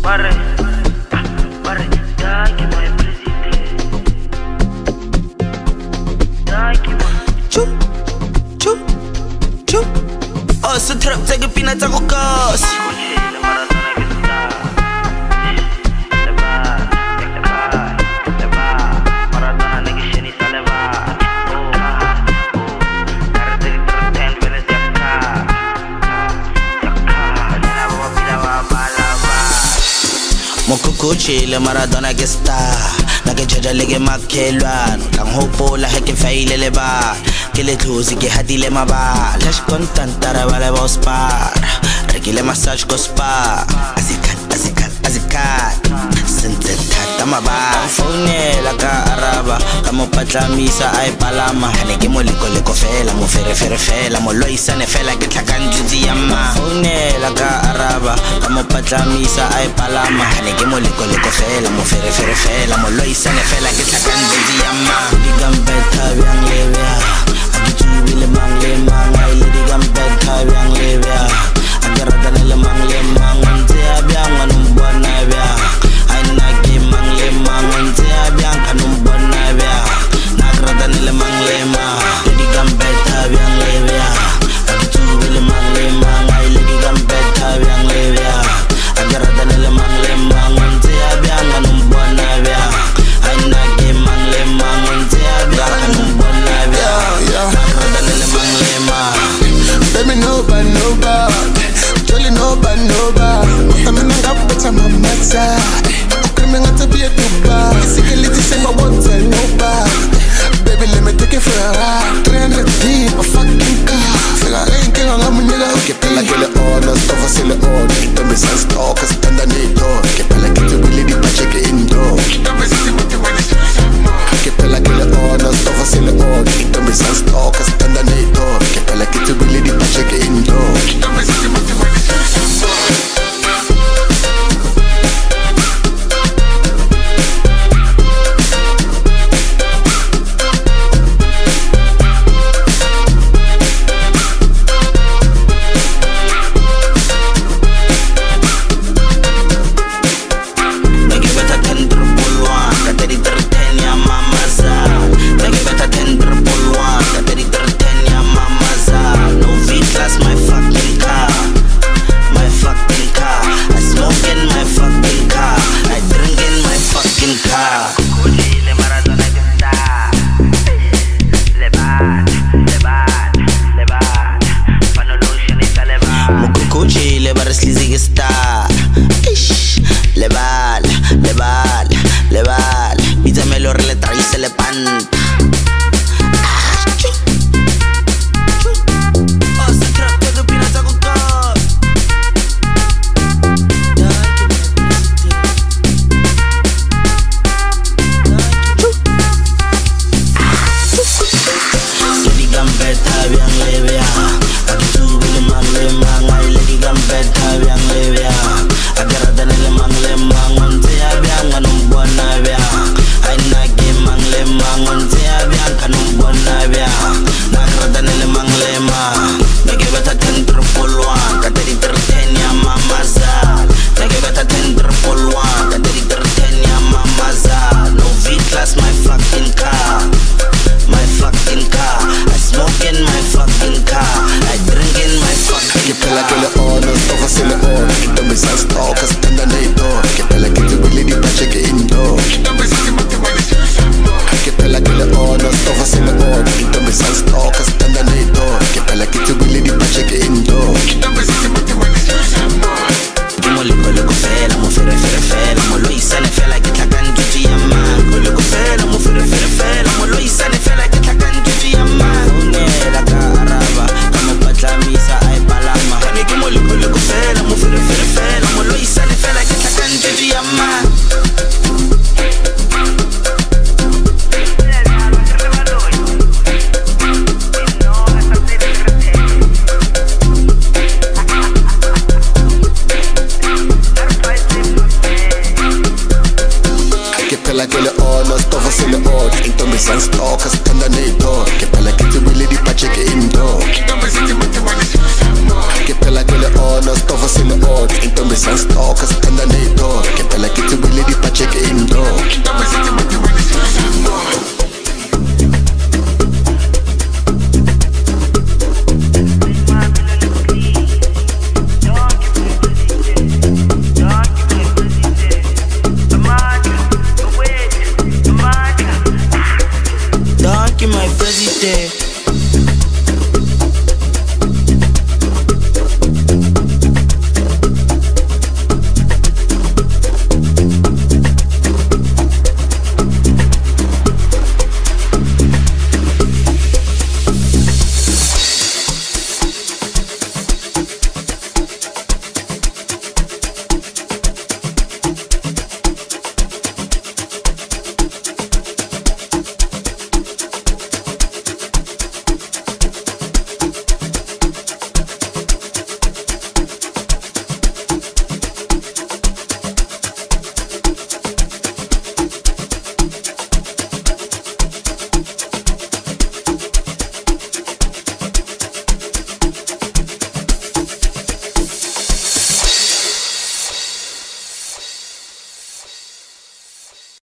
Barre, daqui mai presidente. Daqui mai. Chu, chu, chu. Oh, so trap take peanuts a cocos. Mokukuchile Maradona que está na ke jaja lege makhelwana lang hopola he ke faile ba ke le thusi ke hadile mabala cash content tara bale boss par rekile massage ko spa asikat sente thata mabala phone la ka araba ka mo patlamisa ai palama hane ke mo leko fela mo fere fela mo loisane fela ke tlhakanjutsi ya ma phone la ka araba ka mo patlamisa ai palama hane ke mo leko fela mo fere fela mo loisane fela ke tlhakanjutsi ya ma digambeta byang lebya akitubile mangle manga ile digambeta byang lebya agaragana le mangle manga nte abyang anumbona bya aina ke mangle manga nte abyang anumbona bya nagragana le mangle ma digambeta byang lebya akitubile mangle manga ile digambeta byang lebya agaragana le mangle manga nte abyang anumbona bya aina ke mangle manga nte abyang anumbona bya nagragana le mangle ma baby nobody Jolly nobody I'm in a gap but I'm a matter Screaming at the beer to bar Physically say my one tell nobody Baby let me take it for a ride 300 deep a fucking car Figure I ain't king I'm a nigga Que pela que le honor Stoffa se le honor Don't be sans talk Stand on it door Que pela que te willy di pa check it indoor Que pela que le honor Stoffa se le honor Don't be sans talk Stand on it door Que pela que te willy di pa check it indoor Che pela che le honor, sto facendo sport intombi sansitoka sithanda ney'toro ngempela kithi wile dipacheke indoor Donkey my president.